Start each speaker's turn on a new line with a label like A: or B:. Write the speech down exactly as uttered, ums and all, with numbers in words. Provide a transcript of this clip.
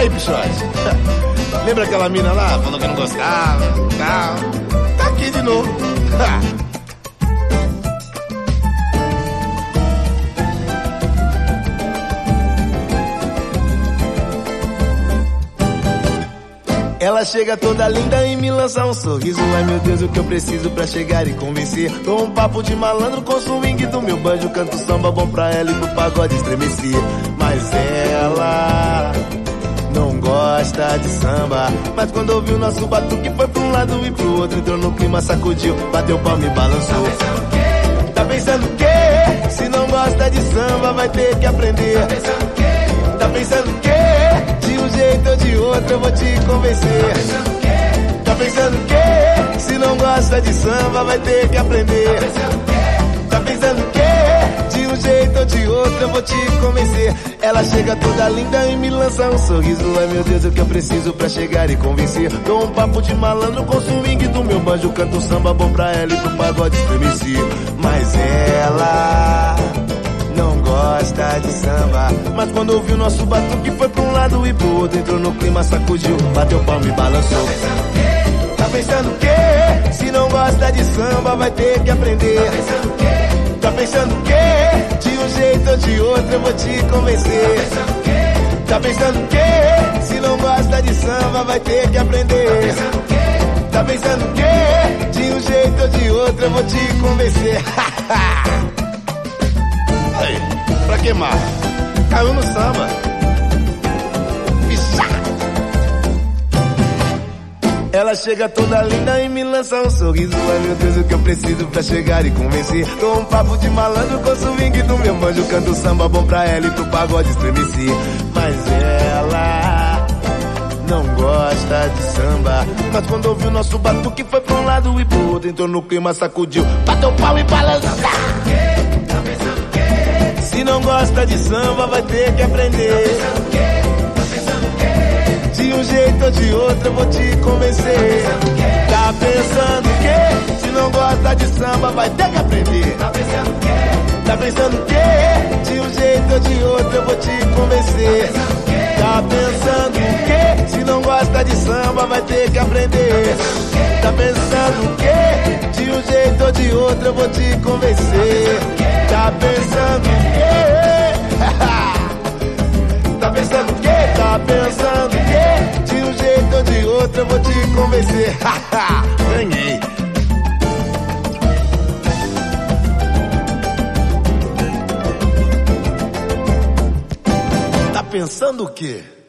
A: aí, bichote? Lembra aquela mina lá? Falou que não gostava, tal. Tá aqui de novo. Ela chega toda linda e me lança um sorriso. Ai meu Deus, o que eu preciso pra chegar e convencer. Dou um papo de malandro com o swing do meu banjo. Canto samba bom pra ela e pro pagode estremecer. Mas ela não gosta de samba. Mas quando ouviu nosso batuque foi pra um lado e pro outro. Entrou no clima, sacudiu, bateu palma e balançou. Tá pensando o quê? Se não gosta de samba vai ter que aprender. Tá pensando o quê? Tá pensando o quê? De um jeito ou de outro eu vou te convencer. Tá pensando o quê? Se não gosta de samba vai ter que aprender. Tá pensando o quê? De um jeito ou de outro eu vou te convencer. Ela chega toda linda e me lança um sorriso. Ai meu Deus, o que eu preciso pra chegar e convencer. Dou um papo de malandro com o swing do meu banjo. Canto samba bom pra ela e pro pagode estremecer. Mas ela não gosta de samba. Mas quando ouviu nosso batuque foi pra um lado e pro outro. Entrou no clima, sacudiu, bateu palma e balançou. Tá pensando o quê? Se não gosta de samba vai ter que aprender. Tá pensando o quê? Tá pensando o quê? De um jeito ou de outro eu vou te convencer. Tá pensando o quê? Se não gosta de samba vai ter que aprender. Tá pensando o quê? De um jeito ou de outro eu vou te convencer. Aí, pra que mais? Caiu no samba. Pichá. Ela chega toda linda e me lança um sorriso. Ai meu Deus, o que eu preciso pra chegar e convencer. Dou um papo de malandro com o swing do meu banjo. Canto samba bom pra ela e pro pagode estremecer. Mas ela não gosta de samba. Mas quando ouviu nosso batuque foi pra um lado e pro outro. Entrou no clima, sacudiu, bateu pau e balançou. Se não gosta de samba vai ter que aprender. Tá pensando o quê? De um jeito ou de outro eu vou te convencer. Tá pensando o quê? Se não gosta de samba vai ter que aprender. Tá pensando o quê? Tá pensando o quê? De um jeito ou de outro eu vou te convencer. Tá pensando o quê? Se não gosta de samba vai ter que aprender. Tá pensando o quê? De um jeito ou de outro eu vou te convencer. Tá pensando o quê? Tá pensando o quê? Tá pensando o quê? De um jeito ou de outro eu vou te convencer. Ganhei. Tá pensando o quê?